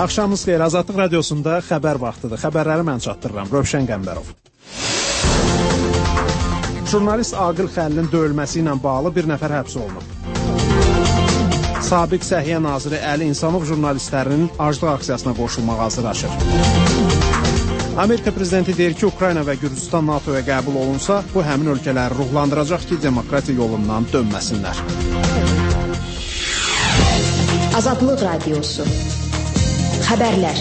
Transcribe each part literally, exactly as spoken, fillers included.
Axşamınız xeyir. Azadlıq radiosunda xəbər vaxtıdır. Xəbərləri mən çatdırıram. Rövşən Qəmbərov. Jurnalist Aqil Xəlilin döyülməsi ilə bağlı bir nəfər həbs olunub. Sabiq Səhiyyə naziri Əli İnsanov jurnalistlərinin aclıq aksiyasına qoşulmağa hazırlaşır. Amerika prezidenti deyir ki, Ukrayna və Gürcüstan NATOya qəbul olunsa, bu həmin ölkələri ruhlandıracaq ki, demokratiya yolundan dönməsinlər. Azadlıq radiosu. Xəbərlər.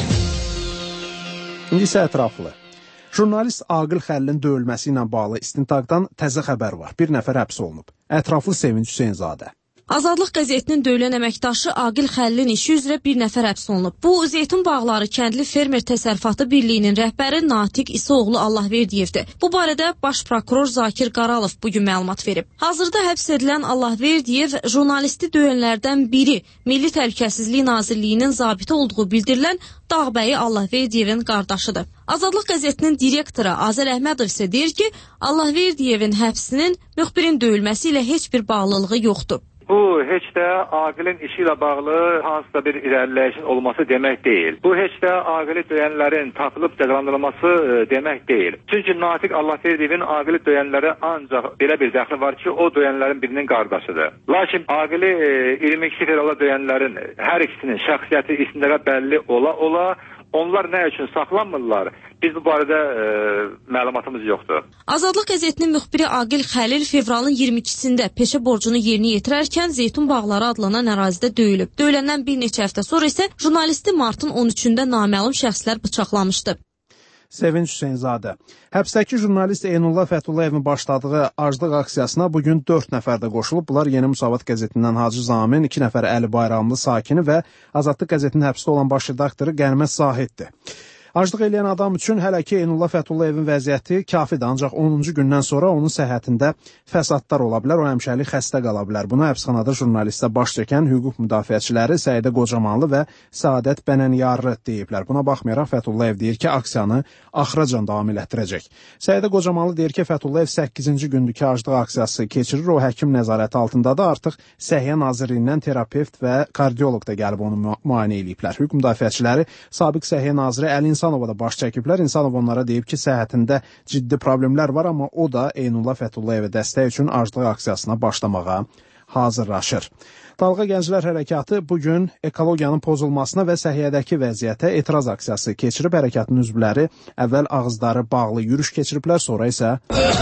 İndi isə ətraflı. Jurnalist Aqil Xəlilin döyülməsi ilə bağlı istintaqdan təzə xəbər var. Bir nəfər həbs olunub. Ətraflı Sevinç Hüseynzadə. Azadlıq qəzetinin döyülən əməkdaşı Aqil Xəlilin işi üzrə bir nəfər həbs olunub. Bu, Zeytun Bağları Kəndli Fermer Təsərrüfatı Birliyinin rəhbəri Natiq İsaoğlu Allahverdiyevdir. Bu barədə baş prokuror Zakir Qaralov bugün məlumat verib. Hazırda həbs edilən Allahverdiyev jurnalisti döyənlərdən biri, Milli Təhlükəsizlik Nazirliyinin zabiti olduğu bildirilən Dağbəyi Allahverdiyevin qardaşıdır. Azadlıq qəzetinin direktoru Azər Əhmədov isə deyir ki, Allahverdiyevin həbsinin müxbirin döyülməsi ilə heç bir bağlılığı yoxdur. Bu heç də Aqilin işi ilə bağlı hansısa bir irəliləyişin olması demək deyil. Bu heç də Aqili döyənlərin tapılıb cəzalandırılması demək deyil. Çünki Natiq Allahverdiyevin Aqili döyənlərə ancaq belə bir dəxli var ki, o döyənlərin birinin qardaşıdır. Lakin Aqili iyirmi iki fevral döyənlərin hər ikisinin şəxsiyyəti isimlərə bəlli ola-ola onlar nə üçün saxlanmırlar? Biz bu barədə e, məlumatımız yoxdur. Azadlıq qəzetinin müxbiri Aqil Xəlil fevralın iyirmi ikisində peşə borcunu yerinə yetirərkən Zeytun Bağları adlanan ərazidə döyülüb. Döyüləndən bir neçə həftə sonra isə jurnalisti martın on üçündə naməlum şəxslər bıçaqlamışdı. Sevinç Hüseynzadə. Həbsdəki jurnalist Eynullah Fətullayevin başladığı aclıq aksiyasına bugün dörd nəfər də qoşulub. Bunlar Yeni Müsavat qəzetindən Hacı Zamin, iki nəfər Əli Bayramlı sakini və Azadlıq qəzetinin həbsdə olan baş redaktoru Qənimət Zahiddir. Aclıq eləyən adam üçün hələ ki Eynullah Fətullayevin vəziyyəti kafidir, ancaq onuncu gündən sonra onun səhhətində fəsadlar ola bilər, o həmişəlik xəstə qala bilər. Bunu həbsxanada jurnalistə baş çəkən hüquq müdafiəçiləri Səidə Qocamanlı və Səadət Bənənyarlı deyiblər. Buna baxmayaraq Fətullayev deyir ki, aksiyanı axıracan davam elətdirəcək. Səidə Qocamanlı deyir ki, Fətullayev səkkizinci gündür ki, aclıq aksiyası keçirir, o həkim nəzarəti altındadır, artıq Səhiyyə Nazirliyindən terapevt və kardioloq da gəlib onu müayinə eləyiblər. Hüquq müdafiəçiləri sabiq Səhiyyə naziri Əli İnsanova da baş çəkiblər. İnsanov onlara deyib ki, səhhətində ciddi problemlər var, amma o da Eynullah Fətullayevə dəstək üçün aclıq aksiyasına başlamağa hazırlaşır. Dalğa Gənclər Hərəkatı bugün ekologiyanın pozulmasına və səhiyyədəki vəziyyətə etiraz aksiyası keçirib. Hərəkatın üzvləri əvvəl ağızları bağlı yürüş keçiriblər, sonra isə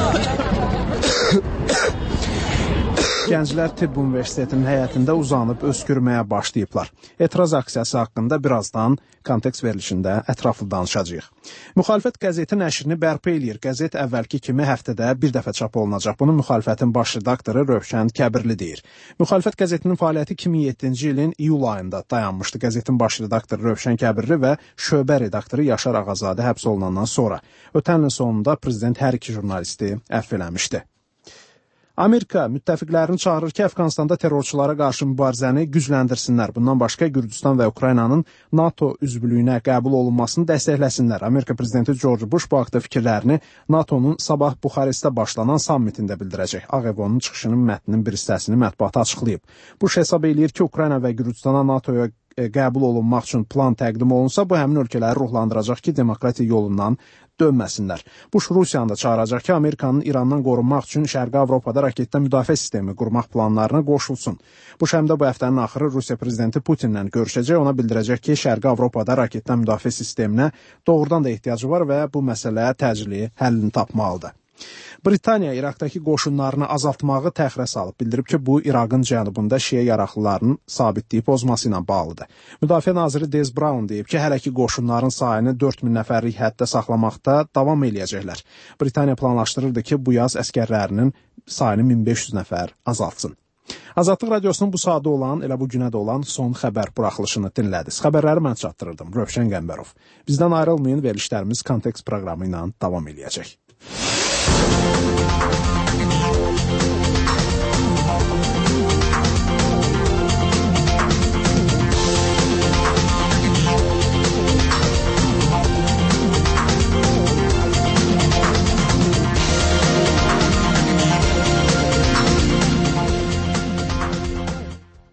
Gənclər Tibb Universitetinin həyətində uzanıb öskürməyə başlayıblar. Etiraz aksiyası haqqında birazdan kontekst verilişində ətraflı danışacağıq. Müxalifət qəzeti nəşrini bərpa eləyir. Qəzet əvvəlki kimi həftədə bir dəfə çap olunacaq. Bunu müxalifətin baş redaktoru Rövşən Kəbirli deyir. Müxalifət qəzetinin fəaliyyəti iki min yeddinci ilin iyul ayında dayanmışdı. Qəzetin baş redaktoru Rövşən Kəbirli və şöbə redaktoru Yaşar Ağazadə həbs olunandan sonra. Ötən ilin sonunda prezident hər iki jurnalisti əfv eləmişdi. Amerika müttəfiqlərini çağırır ki, Əfqanistanda terrorçulara qarşı mübarizəni gücləndirsinlər. Bundan başqa Gürcüstan və Ukraynanın NATO üzvlüyünə qəbul olunmasını dəstəkləsinlər. Amerika prezidenti George Bush bu haqda fikirlərini NATO'nun sabah Buxarestdə başlanan sammitində bildirəcək. Ağ Ev onun çıxışının mətninin bir hissəsini mətbuata açıqlayıb. Bush hesab eləyir ki, Ukrayna və Gürcüstana NATO'ya qəbul olunmaq üçün plan təqdim olunsa, bu həmin ölkələri ruhlandıracaq ki, demokratiya yolundan dönməsinlər. Bush Rusiyanı da çağıracaq ki, Amerikanın İrandan qorunmaq üçün Şərqi Avropada raketdən müdafiə sistemi qurmaq planlarına qoşulsun. Bush həm də bu həftənin axırı Rusiya prezidenti Putinlə görüşəcək, ona bildirəcək ki, Şərqi Avropada raketdən müdafiə sisteminə doğrudan da ehtiyacı var və bu məsələyə təcili həllini tapmalıdır. Britaniya İraqdakı qoşunlarını azaltmağı təxirə salıb. Bildirib ki, bu İraqın cənubunda şiə yaraqlılarının sabitliyi pozması ilə bağlıdır. Müdafiə naziri Des Brown deyib ki, hələ ki qoşunların sayını dörd min nəfərlik həddə saxlamaqda davam eləyəcəklər. Britaniya planlaşdırırdı ki, bu yaz əskərlərinin sayını min beş yüz nəfər azaltsın. Azadlıq radiosunun bu saatda olan, elə bu günə də olan son xəbər buraxılışını dinlədiniz. Xəbərləri mən çatdırırdım, Rövşən Qəmbərov. Bizdən ayrılmayın, verilişlərimiz kontekst proqramı ilə davam eləyəcək.